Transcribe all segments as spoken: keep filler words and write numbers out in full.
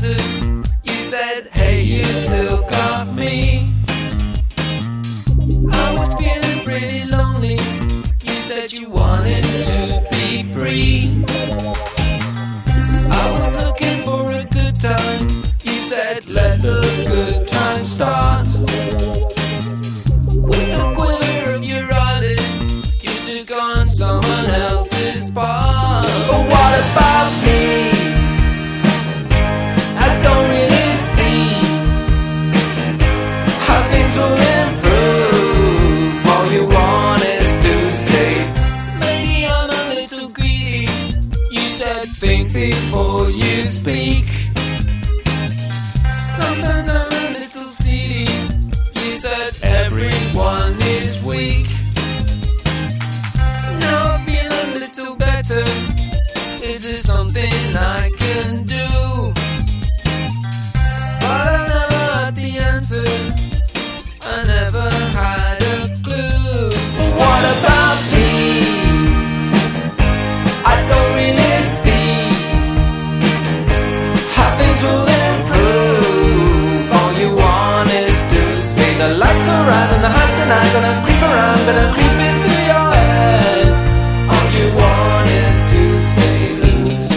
answered. You said, hey, you still got me. I was feeling pretty lonely. You said you wanted to be free. I was looking for a good time. You said, let the good time start. With the quiver of your eyelid, you took on someone else's part. But what about me? I don't really see how things will improve. All you want is to stay. Maybe I'm a little greedy. You said think before you speak. Sometimes I'm a little seedy. You said everyone is weak. Now I feel a little better. Is there something I can do? But I never had the answer. I never had a clue. But what about me? I don't really see how things will improve. All you want is to stay. The lights are out and the house tonight. Gonna creep around, gonna creep into your head. All you want is to stay loose.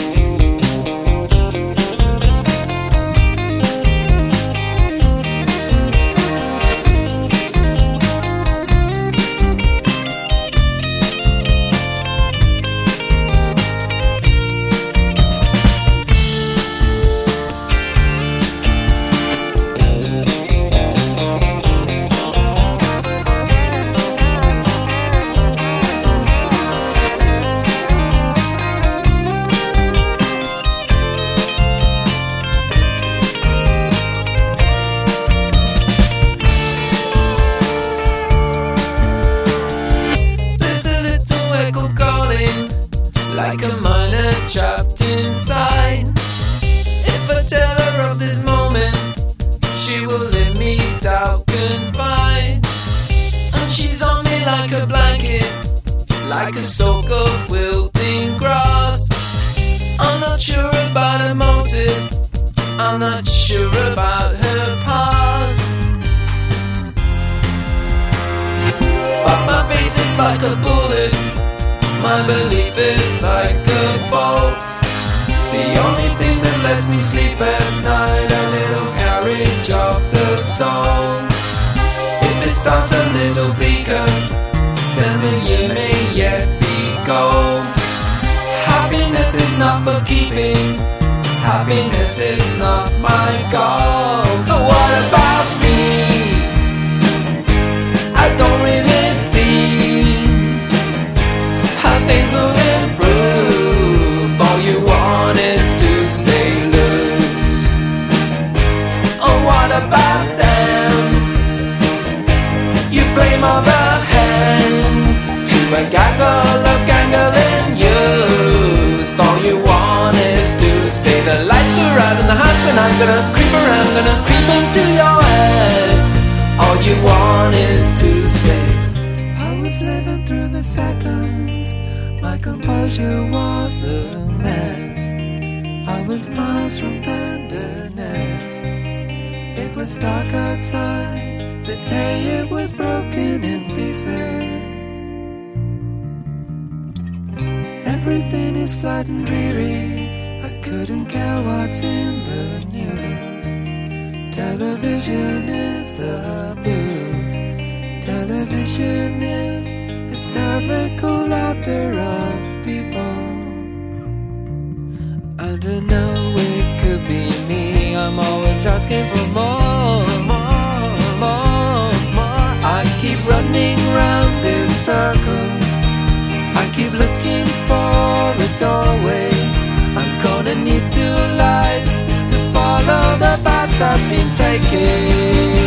Like a miner trapped inside. If I tell her of this moment, she will leave me doubt confined. And she's on me like a blanket, like a stalk of wilting grass. I'm not sure about her motive, I'm not sure about her past. But my faith is like a bullet, my belief is like a bolt. The only thing that lets me sleep at night, a little carriage of the soul. If it starts a little bleaker, then the year may yet be gold. Happiness is not for keeping, happiness is not my goal. So what about me? I don't really see things will improve. All you want is to stay loose. Oh, what about them? You blame all the hand to a gaggle of gangling youth. All you want is to stay. The lights are out in the house tonight. Gonna creep around, gonna creep into your head. All you want is to stay. I was living through the seconds. My composure was a mess. I was miles from tenderness. It was dark outside. The day it was broken in pieces. Everything is flat and dreary. I couldn't care what's in the news. Television is the blues. Television is hysterical laughter of people. I don't know, it could be me. I'm always asking for more, more, more, more. I keep running round in circles. I keep looking for a doorway. I'm gonna need two lights to follow the paths I've been taking.